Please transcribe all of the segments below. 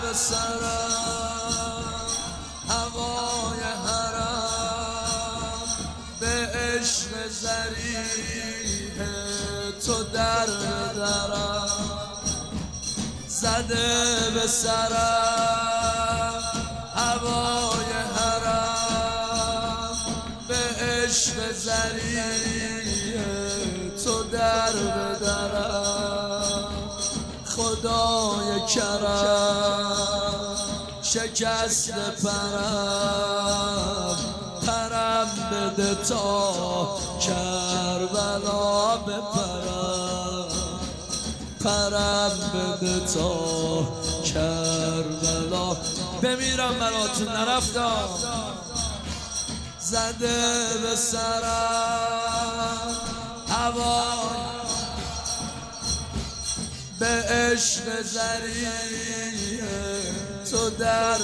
به سرم هوای حرم به عشق ضریح تو در درم زده به سرم هوای حرم به عشق ضریح تو در درم خدای کرم شکست پرم بده تا کربلا پرم بده تا کربلا بمیرم براتون نرفتم زده به سرم هوا به عشق ضریح تو در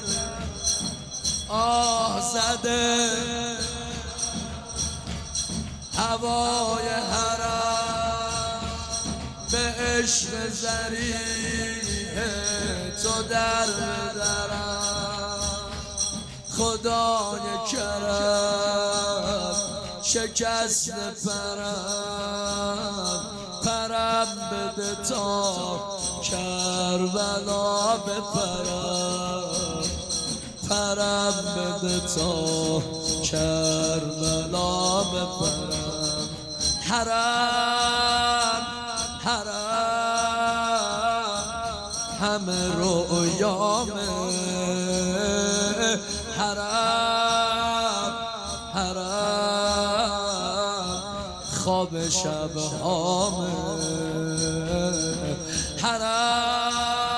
زده هوای حرم به عشق ضریح تو در درم خدای کرم شکست پرم بده تا کربلا پرم بده تا کربلا بپرم حرم همه رویامه حرم خواب شبهامه حرم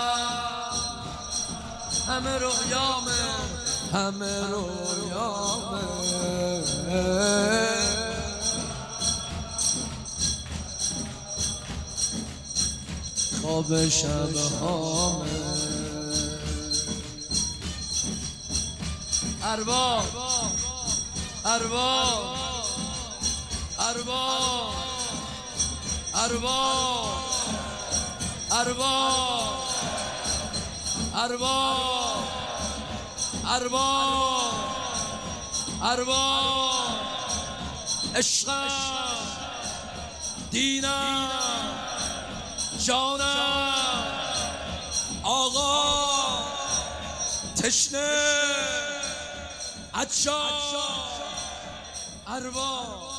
همه رویامه خواب شبهامه ارباب عشقم دینم جانم آقا تشنه عطشان ارباب